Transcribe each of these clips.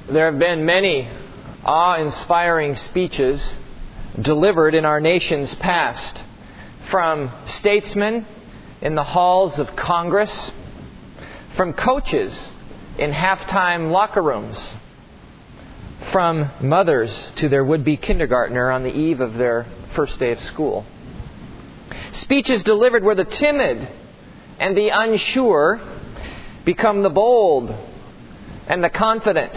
There have been many awe-inspiring speeches delivered in our nation's past, from statesmen in the halls of Congress, from coaches in halftime locker rooms, from mothers to their would-be kindergartner on the eve of their first day of school. Speeches delivered where the timid and the unsure become the bold and the confident.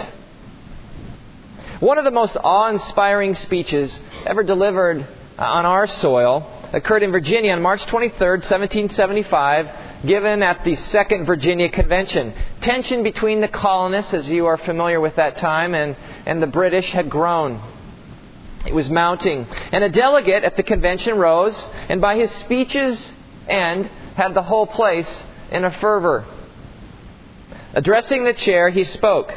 One of the most awe-inspiring speeches ever delivered on our soil occurred in Virginia on March 23rd, 1775, given at the Second Virginia Convention. Tension between the colonists, as you are familiar with that time, and the British had grown. It was mounting. And a delegate at the convention rose, and by his speech's end, had the whole place in a fervor. Addressing the chair, he spoke,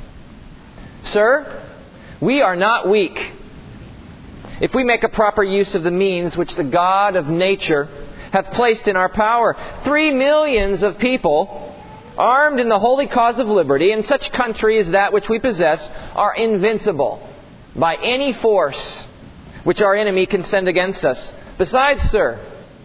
"Sir, we are not weak. If we make a proper use of the means which the God of nature hath placed in our power, 3 millions of people, armed in the holy cause of liberty, in such country as that which we possess, are invincible by any force which our enemy can send against us. Besides, sir,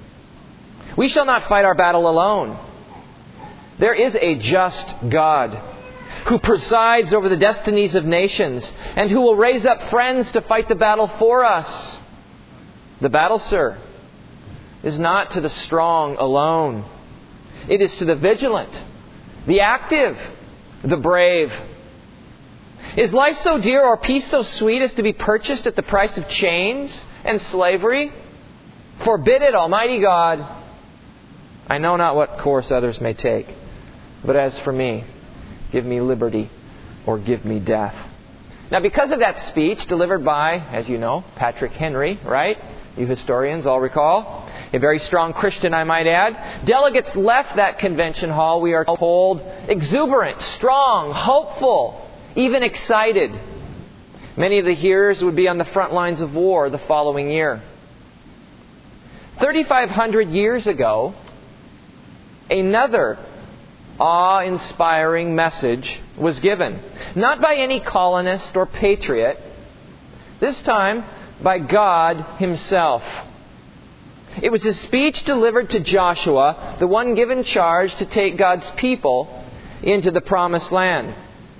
we shall not fight our battle alone. There is a just God who presides over the destinies of nations and who will raise up friends to fight the battle for us. The battle, sir, is not to the strong alone. It is to the vigilant, the active, the brave. Is life so dear or peace so sweet as to be purchased at the price of chains and slavery? Forbid it, Almighty God. I know not what course others may take, but as for me, give me liberty or give me death." Now, because of that speech delivered by, as you know, Patrick Henry, right? You historians all recall. A very strong Christian, I might add. Delegates left that convention hall, we are told, exuberant, strong, hopeful, even excited. Many of the hearers would be on the front lines of war the following year. 3,500 years ago, another awe-inspiring message was given. Not by any colonist or patriot. This time, by God Himself. It was a speech delivered to Joshua, the one given charge to take God's people into the Promised Land.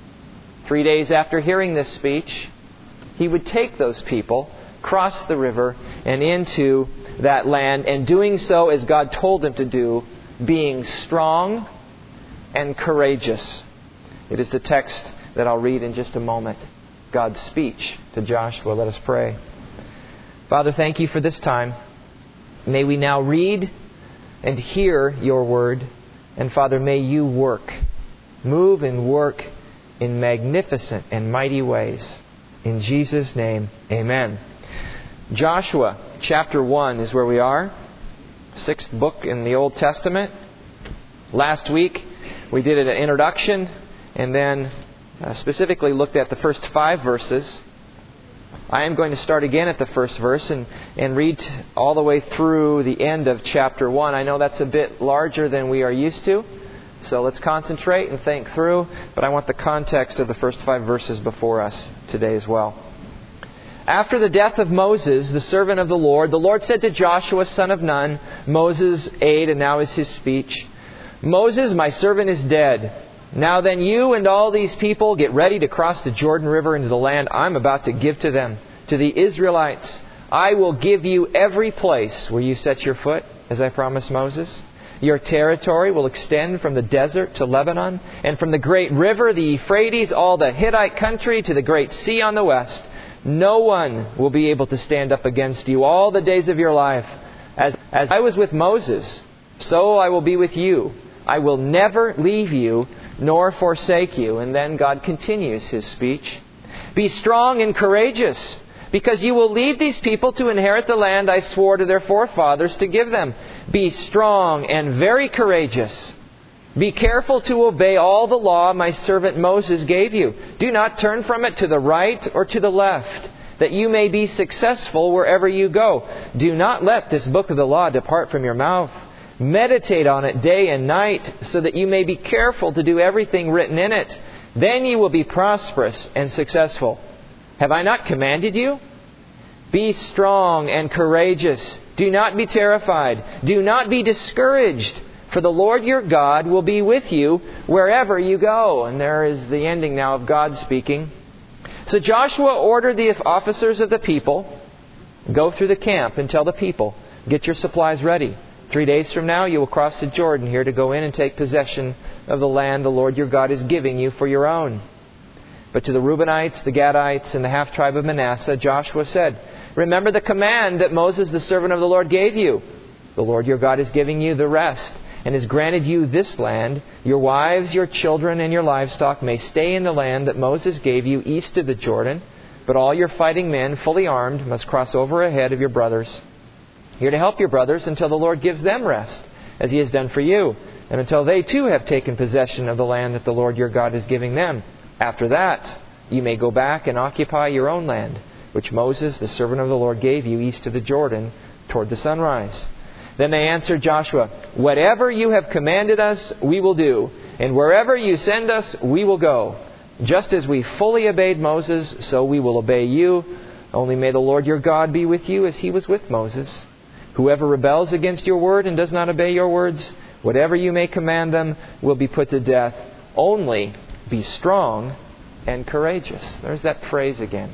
3 days after hearing this speech, he would take those people, cross the river, and into that land, and doing so as God told him to do, being strong and courageous. It is the text that I'll read in just a moment. God's speech to Joshua. Let us pray. Father, thank you for this time. May we now read and hear your word. And Father, may you work, move and work in magnificent and mighty ways. In Jesus' name, amen. Joshua chapter 1 is where we are. 6th book in the Old Testament. Last week, we did an introduction and then specifically looked at the first 5 verses. I am going to start again at the first verse and read all the way through the end of chapter 1. I know that's a bit larger than we are used to, so let's concentrate and think through. But I want the context of the first 5 verses before us today as well. After the death of Moses, the servant of the Lord said to Joshua, son of Nun, Moses' aide, and now is his speech, "Moses, my servant, is dead. Now then, you and all these people get ready to cross the Jordan River into the land I'm about to give to them, to the Israelites. I will give you every place where you set your foot, as I promised Moses. Your territory will extend from the desert to Lebanon, and from the great river, the Euphrates, all the Hittite country, to the great sea on the west. No one will be able to stand up against you all the days of your life. As I was with Moses, so I will be with you. I will never leave you nor forsake you." And then God continues His speech. "Be strong and courageous, because you will lead these people to inherit the land I swore to their forefathers to give them. Be strong and very courageous. Be careful to obey all the law my servant Moses gave you. Do not turn from it to the right or to the left, that you may be successful wherever you go. Do not let this book of the law depart from your mouth. Meditate on it day and night, so that you may be careful to do everything written in it. Then you will be prosperous and successful. Have I not commanded you? Be strong and courageous. Do not be terrified. Do not be discouraged. For the Lord your God will be with you wherever you go. And there is the ending now of God speaking. So Joshua ordered the officers of the people, go through the camp and tell the people, get your supplies ready. 3 days from now you will cross the Jordan here to go in and take possession of the land the Lord your God is giving you for your own. But to the Reubenites, the Gadites, and the half-tribe of Manasseh, Joshua said, remember the command that Moses, the servant of the Lord, gave you. The Lord your God is giving you the rest, and has granted you this land. Your wives, your children, and your livestock may stay in the land that Moses gave you east of the Jordan. But all your fighting men, fully armed, must cross over ahead of your brothers. You're to help your brothers until the Lord gives them rest, as He has done for you, and until they too have taken possession of the land that the Lord your God is giving them. After that, you may go back and occupy your own land, which Moses, the servant of the Lord, gave you east of the Jordan toward the sunrise. Then they answered Joshua, whatever you have commanded us, we will do, and wherever you send us, we will go. Just as we fully obeyed Moses, so we will obey you. Only may the Lord your God be with you as He was with Moses. Whoever rebels against your word and does not obey your words, whatever you may command them, will be put to death. Only be strong and courageous. There's that phrase again.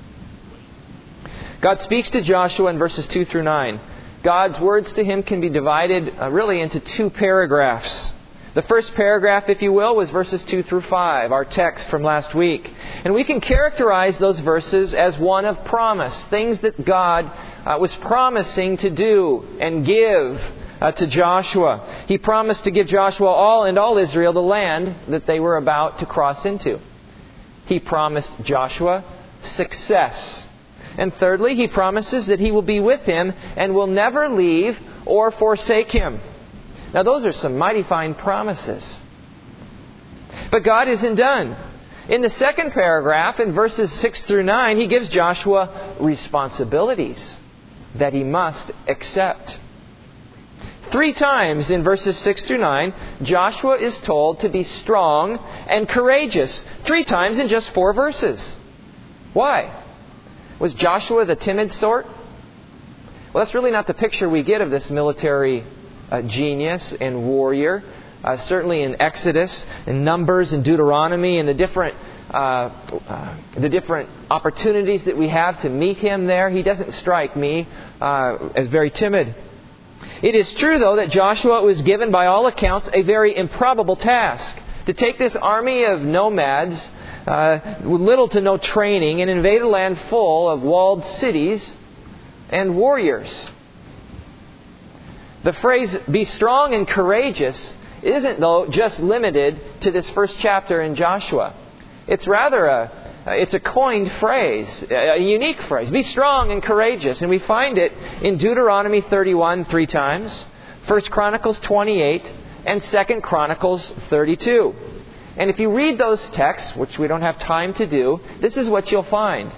God speaks to Joshua in verses 2 through 9. God's words to him can be divided really into 2 paragraphs. The first paragraph, if you will, was verses 2 through 5, our text from last week. And we can characterize those verses as one of promise, things that God was promising to do and give to Joshua. He promised to give Joshua all Israel the land that they were about to cross into. He promised Joshua success. And thirdly, He promises that He will be with him and will never leave or forsake him. Now those are some mighty fine promises. But God isn't done. In the second paragraph, in verses 6 through 9, He gives Joshua responsibilities that he must accept. 3 times in verses 6 through 9, Joshua is told to be strong and courageous. 3 times in just 4 verses. Why? Was Joshua the timid sort? Well, that's really not the picture we get of this military genius and warrior. Certainly in Exodus, in Numbers, and Deuteronomy, and the different opportunities that we have to meet him there, he doesn't strike me as very timid. It is true, though, that Joshua was given, by all accounts, a very improbable task to take this army of nomads with little to no training and invade a land full of walled cities and warriors. The phrase, be strong and courageous, isn't, though, just limited to this first chapter in Joshua. It's rather it's a coined phrase, a unique phrase. Be strong and courageous. And we find it in Deuteronomy 31 3 times, 1 Chronicles 28, and 2 Chronicles 32. And if you read those texts, which we don't have time to do, this is what you'll find.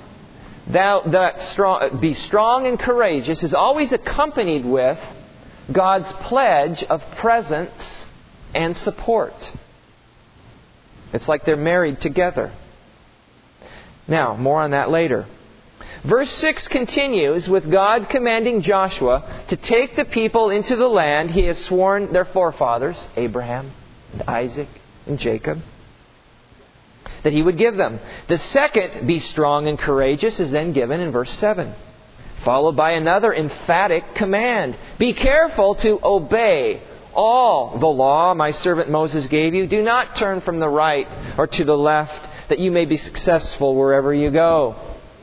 Be strong and courageous is always accompanied with God's pledge of presence and support. It's like they're married together. Now, more on that later. Verse 6 continues with God commanding Joshua to take the people into the land He has sworn their forefathers, Abraham and Isaac and Jacob, that He would give them. The second, be strong and courageous, is then given in verse 7, followed by another emphatic command. Be careful to obey all the law my servant Moses gave you. Do not turn from the right or to the left, that you may be successful wherever you go.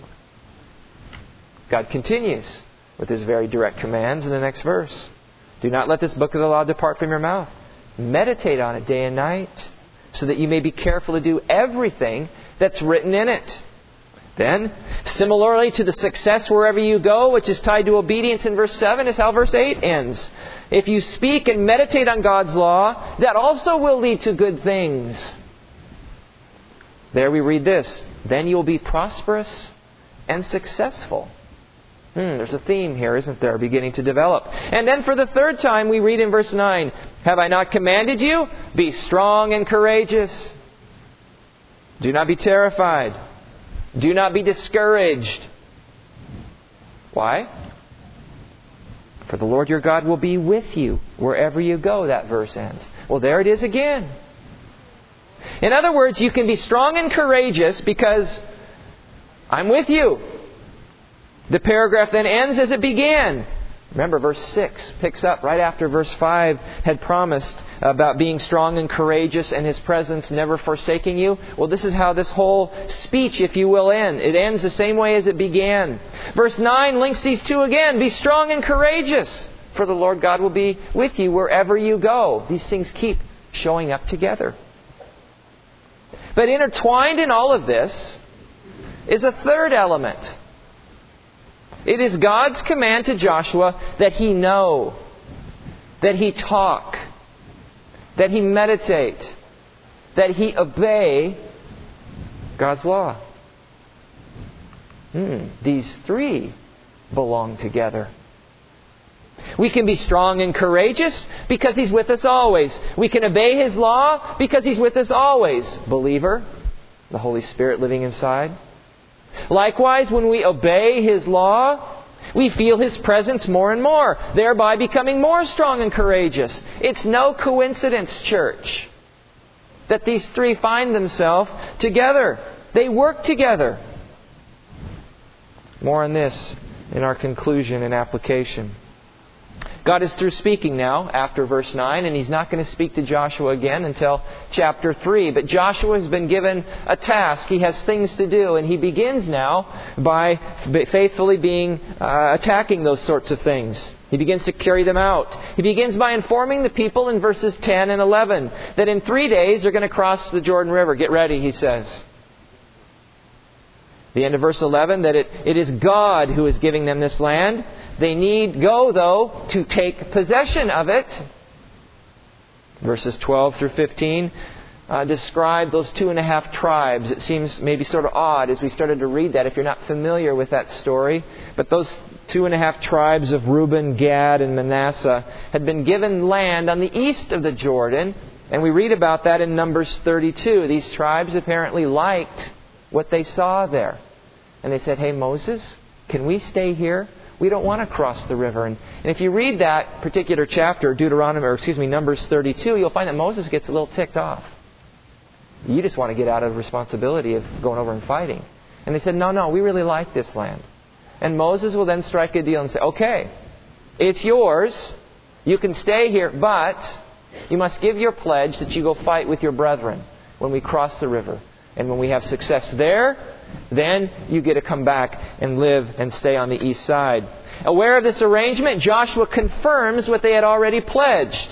God continues with His very direct commands in the next verse. Do not let this book of the law depart from your mouth. Meditate on it day and night, so that you may be careful to do everything that's written in it. Then, similarly to the success wherever you go, which is tied to obedience in verse 7, is how verse 8 ends. If you speak and meditate on God's law, that also will lead to good things. There we read this. Then you will be prosperous and successful. There's a theme here, isn't there, beginning to develop. And then for the third time we read in verse 9, have I not commanded you? Be strong and courageous. Do not be terrified. Do not be discouraged. Why? For the Lord your God will be with you wherever you go, that verse ends. Well, there it is again. In other words, you can be strong and courageous because I'm with you. The paragraph then ends as it began. Remember, verse 6 picks up right after verse 5 had promised about being strong and courageous and His presence never forsaking you. Well, this is how this whole speech, if you will, ends. It ends the same way as it began. Verse 9 links these two again. Be strong and courageous, for the Lord God will be with you wherever you go. These things keep showing up together. But intertwined in all of this is a third element. It is God's command to Joshua that he know, that he talk, that he meditate, that he obey God's law. These three belong together. We can be strong and courageous because He's with us always. We can obey His law because He's with us always. Believer, the Holy Spirit living inside. Likewise, when we obey His law, we feel His presence more and more, thereby becoming more strong and courageous. It's no coincidence, church, that these three find themselves together. They work together. More on this in our conclusion and application. God is through speaking now after verse 9, and He's not going to speak to Joshua again until chapter 3. But Joshua has been given a task. He has things to do, and he begins now by faithfully attacking those sorts of things. He begins to carry them out. He begins by informing the people in verses 10 and 11 that in 3 days they're going to cross the Jordan River. Get ready, he says. The end of verse 11, that it is God who is giving them this land. They need go, though, to take possession of it. Verses 12 through 15 describe those 2.5 tribes. It seems maybe sort of odd as we started to read that if you're not familiar with that story. But those 2.5 tribes of Reuben, Gad, and Manasseh had been given land on the east of the Jordan. And we read about that in Numbers 32. These tribes apparently liked what they saw there. And they said, hey, Moses, can we stay here? We don't want to cross the river. And if you read that particular chapter, Numbers 32, you'll find that Moses gets a little ticked off. You just want to get out of the responsibility of going over and fighting. And they said, no, we really like this land. And Moses will then strike a deal and say, okay, it's yours. You can stay here, but you must give your pledge that you go fight with your brethren when we cross the river. And when we have success there, then you get to come back and live and stay on the east side. Aware of this arrangement, Joshua confirms what they had already pledged.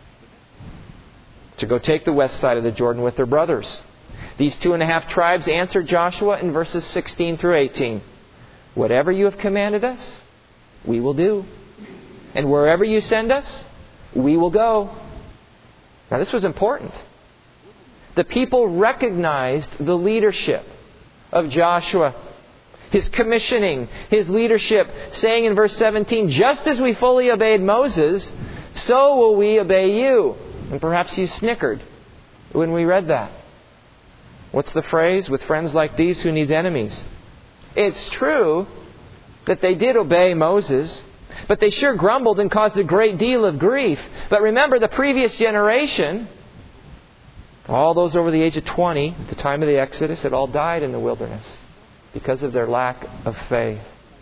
To go take the west side of the Jordan with their brothers. These 2.5 tribes answered Joshua in verses 16 through 18. Whatever you have commanded us, we will do. And wherever you send us, we will go. Now this was important. The people recognized the leadership of Joshua. His commissioning, his leadership, saying in verse 17, just as we fully obeyed Moses, so will we obey you. And perhaps you snickered when we read that. What's the phrase? With friends like these, who needs enemies? It's true that they did obey Moses, but they sure grumbled and caused a great deal of grief. But remember, the previous generation, all those over the age of 20, at the time of the Exodus, had all died in the wilderness because of their lack of faith.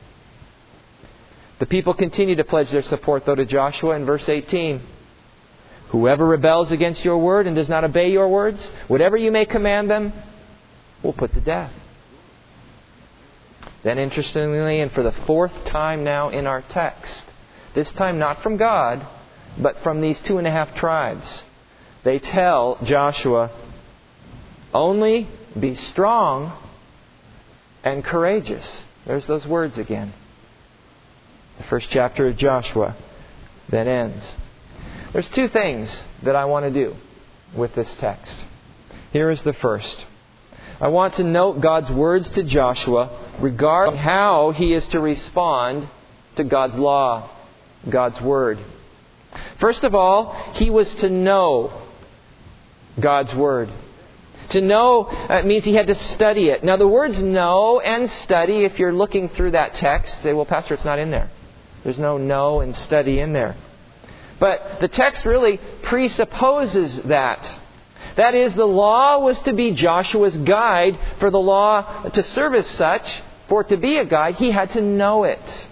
The people continue to pledge their support, though, to Joshua in verse 18. Whoever rebels against your word and does not obey your words, whatever you may command them, we'll put to death. Then interestingly, and for the 4th time now in our text, this time not from God, but from these 2.5 tribes, they tell Joshua, only be strong and courageous. There's those words again. The first chapter of Joshua then ends. There's 2 things that I want to do with this text. Here is the first. I want to note God's words to Joshua regarding how he is to respond to God's law, God's word. First of all, he was to know God's word. To know means he had to study it. Now the words know and study, if you're looking through that text, say, well, Pastor, it's not in there. There's no know and study in there. But the text really presupposes that. That is, the law was to be Joshua's guide. For the law to serve as such, for it to be a guide, he had to know it.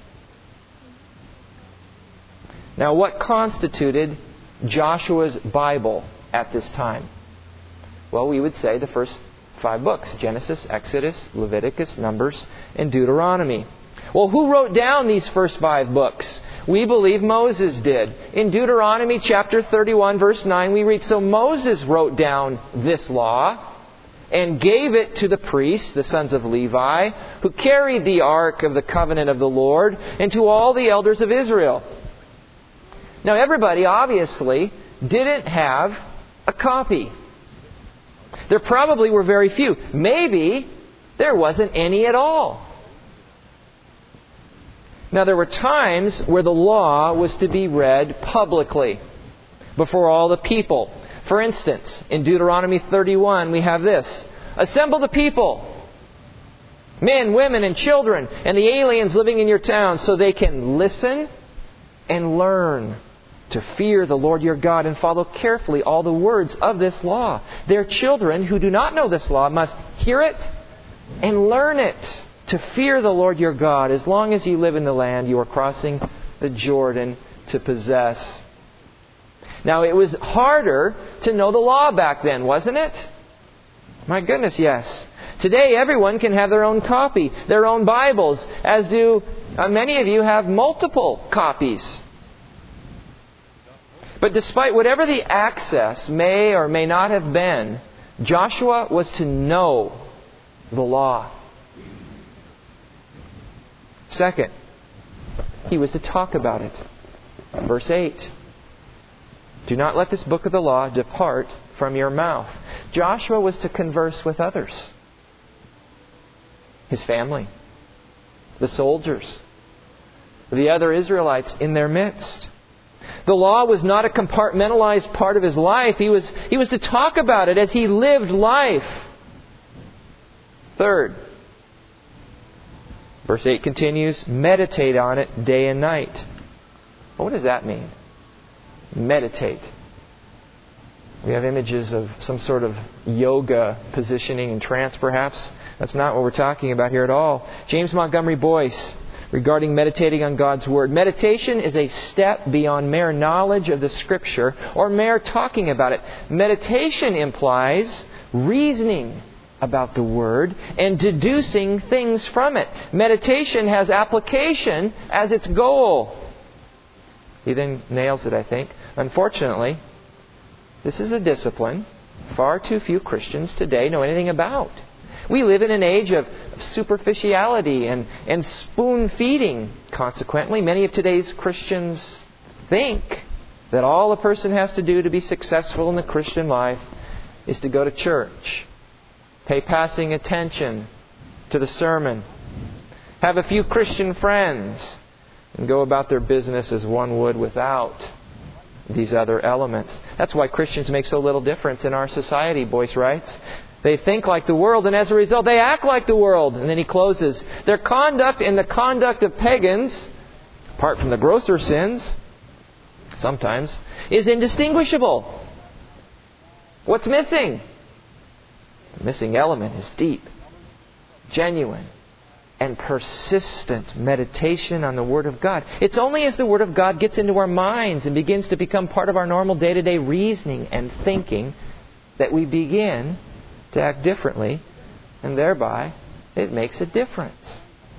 Now, what constituted Joshua's Bible at this time? Well, we would say the first 5 books: Genesis, Exodus, Leviticus, Numbers, and Deuteronomy. Well, who wrote down these first 5 books? We believe Moses did. In Deuteronomy chapter 31, verse 9, we read, "So Moses wrote down this law and gave it to the priests, the sons of Levi, who carried the ark of the covenant of the Lord, and to all the elders of Israel." Now, everybody obviously didn't have a copy. There probably were very few. Maybe there wasn't any at all. Now, there were times where the law was to be read publicly before all the people. For instance, in Deuteronomy 31, we have this: "Assemble the people, men, women, and children, and the aliens living in your towns, so they can listen and learn to fear the Lord your God and follow carefully all the words of this law. Their children who do not know this law must hear it and learn it, to fear the Lord your God as long as you live in the land you are crossing the Jordan to possess." Now, it was harder to know the law back then, wasn't it? My goodness, yes. Today, everyone can have their own copy, their own Bibles, as do many of you have multiple copies. But despite whatever the access may or may not have been, Joshua was to know the law. Second, he was to talk about it. Verse 8, "Do not let this book of the law depart from your mouth." Joshua was to converse with others. His family, the soldiers, the other Israelites in their midst. The law was not a compartmentalized part of his life. He was to talk about it as he lived life. Third, verse 8 continues, "Meditate on it day and night." Well, what does that mean? Meditate. We have images of some sort of yoga positioning and trance, perhaps. That's not what we're talking about here at all. James Montgomery Boyce, regarding meditating on God's Word: "Meditation is a step beyond mere knowledge of the Scripture or mere talking about it. Meditation implies reasoning about the Word and deducing things from it. Meditation has application as its goal." He then nails it, I think. Unfortunately, this is a discipline far too few Christians today know anything about. We live in an age of superficiality and spoon-feeding. Consequently, many of today's Christians think that all a person has to do to be successful in the Christian life is to go to church, pay passing attention to the sermon, have a few Christian friends, and go about their business as one would without these other elements. That's why Christians make so little difference in our society, Boyce writes. They think like the world, and as a result, they act like the world. And then he closes, "Their conduct and the conduct of pagans, apart from the grosser sins, sometimes, is indistinguishable." What's missing? The missing element is deep, genuine, and persistent meditation on the Word of God. It's only as the Word of God gets into our minds and begins to become part of our normal day-to-day reasoning and thinking that we begin to act differently, and thereby it makes a difference.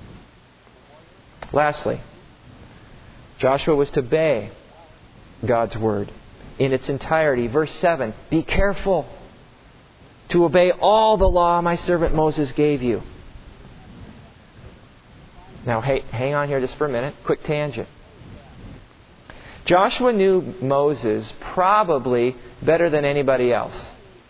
Lastly, Joshua was to obey God's Word in its entirety. Verse 7, "Be careful to obey all the law my servant Moses gave you." Now, hang on here just for a minute. Quick tangent. Joshua knew Moses probably better than anybody else.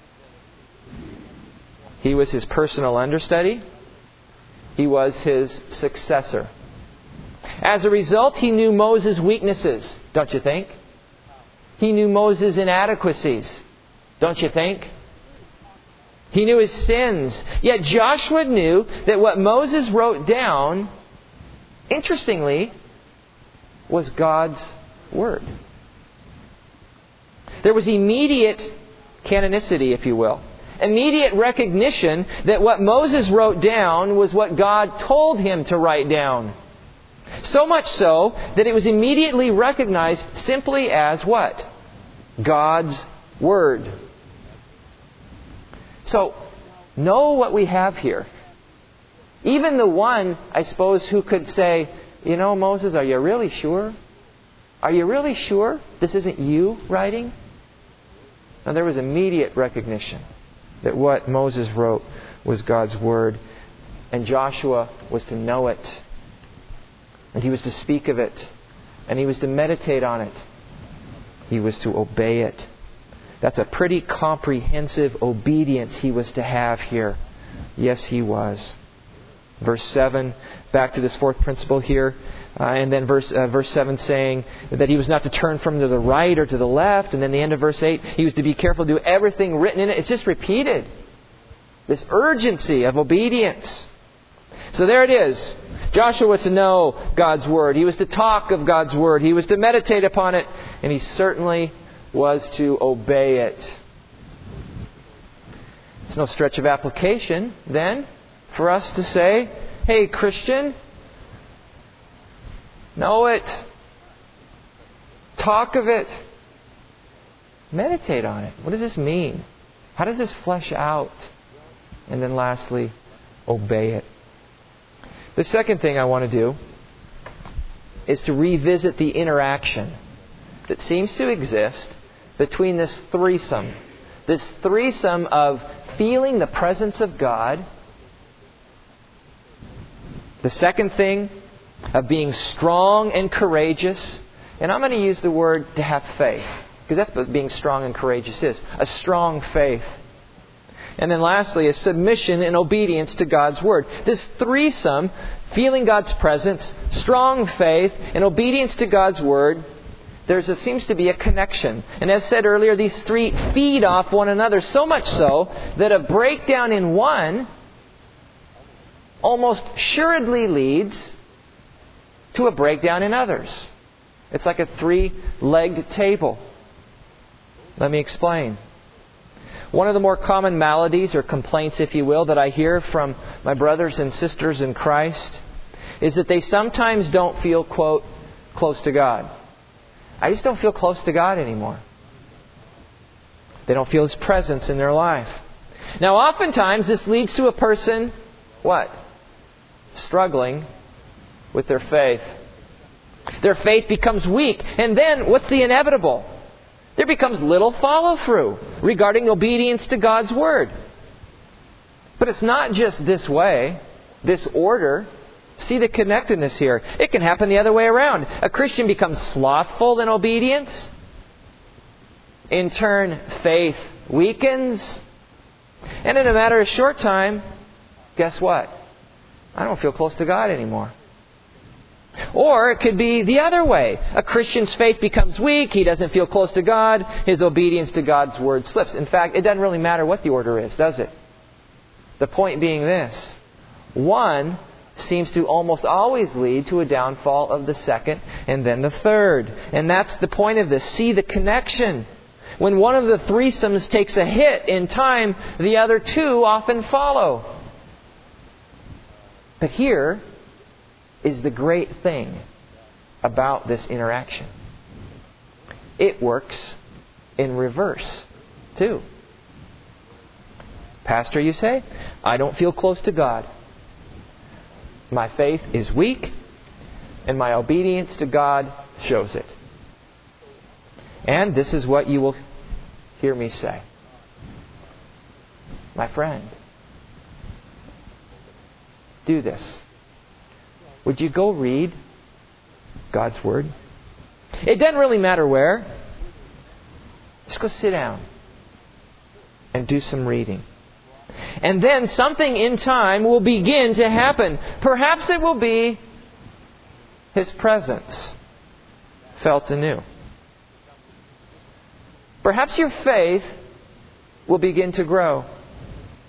He was his personal understudy. He was his successor. As a result, he knew Moses' weaknesses, don't you think? He knew Moses' inadequacies, don't you think? He knew his sins. Yet Joshua knew that what Moses wrote down, interestingly, was God's Word. There was immediate canonicity, if you will. Immediate recognition that what Moses wrote down was what God told him to write down. So much so that it was immediately recognized simply as what? God's Word. So, know what we have here. Even the one, I suppose, who could say, you know, Moses, are you really sure? Are you really sure this isn't you writing? Now, there was immediate recognition that what Moses wrote was God's Word. And Joshua was to know it. And he was to speak of it. And he was to meditate on it. He was to obey it. That's a pretty comprehensive obedience he was to have here. Yes, he was. Verse 7, back to this fourth principle here. And then verse 7 saying that he was not to turn from to the right or to the left. And then the end of verse 8, he was to be careful to do everything written in it. It's just repeated. This urgency of obedience. So there it is. Joshua was to know God's Word. He was to talk of God's Word. He was to meditate upon it. And he certainly was to obey it. It's no stretch of application, then, for us to say, hey, Christian, know it. Talk of it. Meditate on it. What does this mean? How does this flesh out? And then lastly, obey it. The second thing I want to do is to revisit the interaction that seems to exist between this threesome. This threesome of feeling the presence of God. The second thing of being strong and courageous. And I'm going to use the word to have faith. Because that's what being strong and courageous is. A strong faith. And then lastly, a submission and obedience to God's Word. This threesome, feeling God's presence, strong faith, and obedience to God's Word, there seems to be a connection. And as said earlier, these three feed off one another, so much so that a breakdown in one almost assuredly leads to a breakdown in others. It's like a three-legged table. Let me explain. One of the more common maladies or complaints, if you will, that I hear from my brothers and sisters in Christ is that they sometimes don't feel, quote, close to God. I just don't feel close to God anymore. They don't feel His presence in their life. Now, oftentimes this leads to a person, what? Struggling with their faith. Their faith becomes weak. And then, what's the inevitable? There becomes little follow-through regarding obedience to God's Word. But it's not just this way, this order. See the connectedness here. It can happen the other way around. A Christian becomes slothful in obedience. In turn, faith weakens. And in a matter of short time, guess what? I don't feel close to God anymore. Or it could be the other way. A Christian's faith becomes weak. He doesn't feel close to God. His obedience to God's Word slips. In fact, it doesn't really matter what the order is, does it? The point being this. One seems to almost always lead to a downfall of the second and then the third. And that's the point of this. See the connection. When one of the threesomes takes a hit in time, the other two often follow. But here is the great thing about this interaction. It works in reverse, too. Pastor, you say, I don't feel close to God. My faith is weak, and my obedience to God shows it. And this is what you will hear me say. My friend, do this. Would you go read God's Word? It doesn't really matter where. Just go sit down and do some reading. And then something in time will begin to happen. Perhaps it will be His presence felt anew. Perhaps your faith will begin to grow.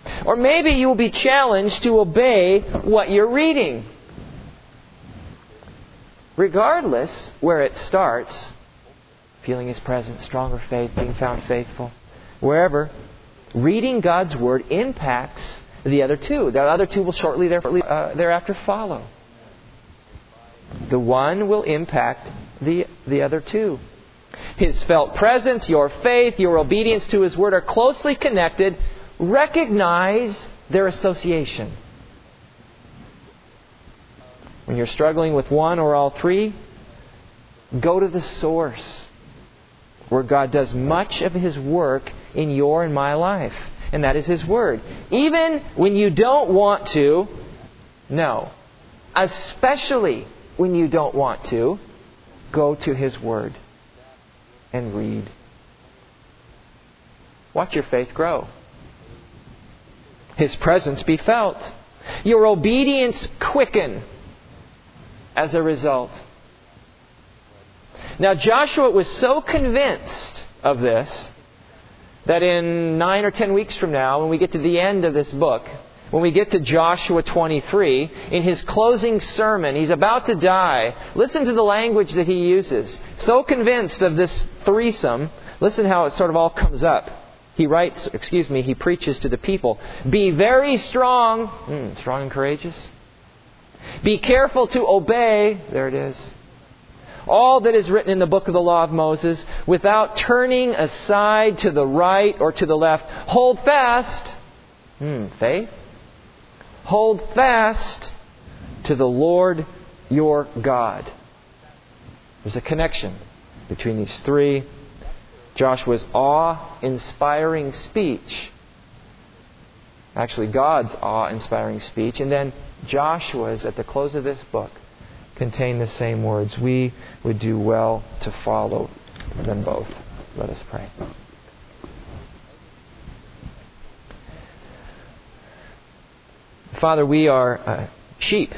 Or maybe you will be challenged to obey what you're reading. Regardless where it starts, feeling His presence, stronger faith, being found faithful, wherever, reading God's Word impacts the other two. The other two will shortly thereafter follow. The one will impact the other two. His felt presence, your faith, your obedience to His Word are closely connected. Recognize their association. When you're struggling with one or all three, go to the source where God does much of His work in your and my life. And that is His Word. Even when you don't want to, no. Especially when you don't want to, go to His Word and read. Watch your faith grow. His presence be felt. Your obedience quicken as a result. Now Joshua was so convinced of this that in 9 or 10 weeks from now, when we get to the end of this book, when we get to Joshua 23, in his closing sermon, he's about to die. Listen to the language that he uses. So convinced of this threesome, listen how it sort of all comes up. He preaches to the people. Be very strong. Strong and courageous. Be careful to obey. There it is. All that is written in the book of the law of Moses, without turning aside to the right or to the left. Hold fast. Faith. Hold fast to the Lord your God. There's a connection between these three. Joshua's awe-inspiring speech. Actually, God's awe-inspiring speech. And then Joshua's, at the close of this book, contain the same words. We would do well to follow them both. Let us pray. Father, we are sheep.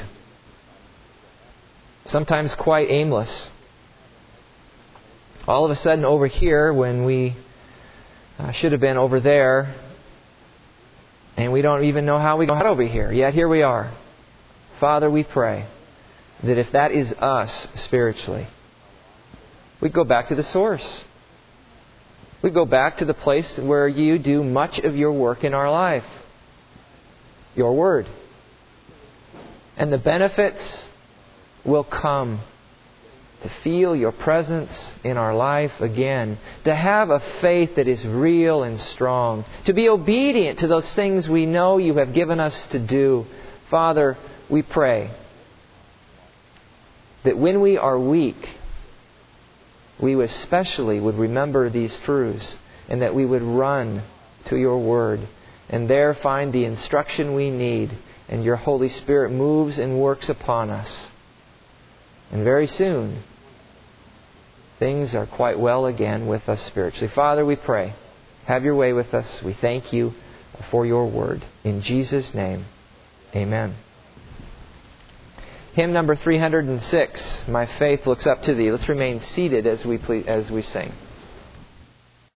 Sometimes quite aimless. All of a sudden over here when we should have been over there, and we don't even know how we got over here. Yet here we are. Father, we pray that if that is us spiritually, we go back to the source. We go back to the place where you do much of your work in our life. Your Word. And the benefits will come. To feel your presence in our life again. To have a faith that is real and strong. To be obedient to those things we know you have given us to do. Father, we pray that when we are weak, we especially would remember these truths, and that we would run to your Word and there find the instruction we need, and your Holy Spirit moves and works upon us. And very soon, things are quite well again with us spiritually. Father, we pray, have your way with us. We thank you for your Word. In Jesus' name, amen. Hymn number 306, My Faith Looks Up to Thee. Let's remain seated as we sing.